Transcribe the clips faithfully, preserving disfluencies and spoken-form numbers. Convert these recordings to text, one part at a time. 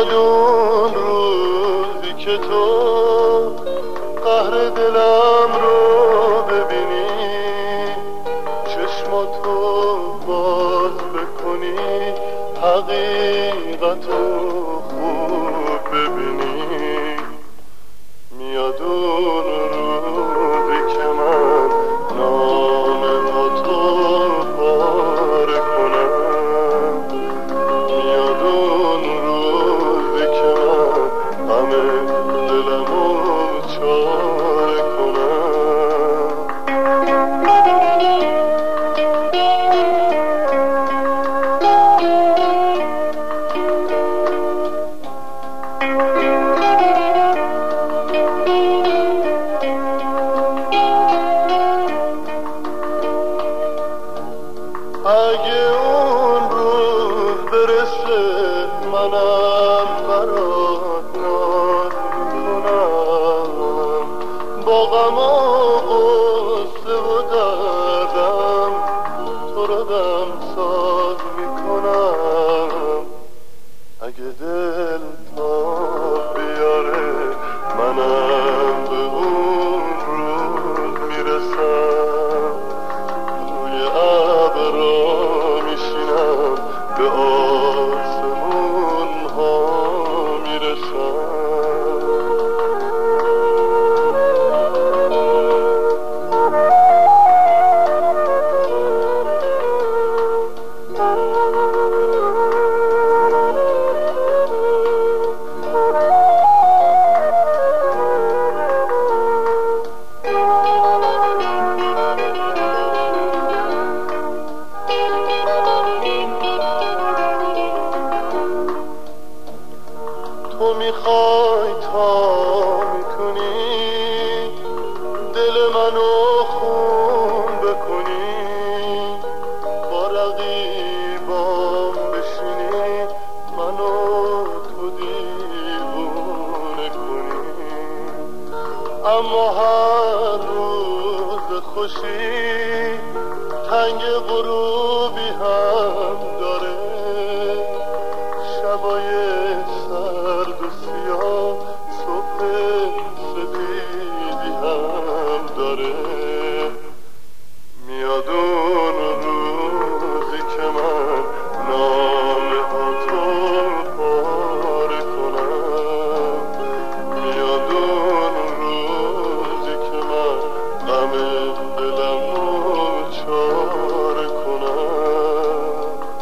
میاد اون روزی که تو قهر دلم رو ببینی، چشماتو باز بکنی، حقیقتو خوب ببینی. میاد اون روزی که من نامه‌هاتو پاره کنم، میاد اون روزی که من غم دلمو چاره کنم. اگه اون روز برسه منم برات ناز میکنم، با غم و غصه و دردم تو رو دمساز میکنم. اگه دل تا بیاره منم به اون روز میرسم، روی ابرا میشینم به آسمون ها میرسم. تو میخوای تا میتونی دل منو خون بکنی، با رقیبام بشینی منو تو دیوونه کنی. اما هر روز خوشی تنگ غروبی هم داره، شبای سرد و سیاه صبح سپیدی هم داره. میاد اون روزی که من نامه‌هاتو پاره کنم، میاد اون روزی که من غم دلمو چاره کنم.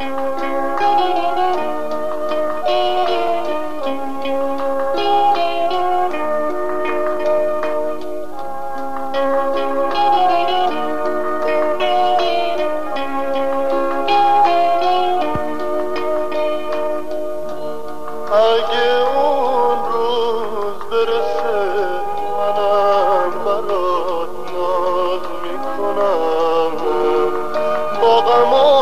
اگه اون روز برسه منم برات ناز میکنم، با غم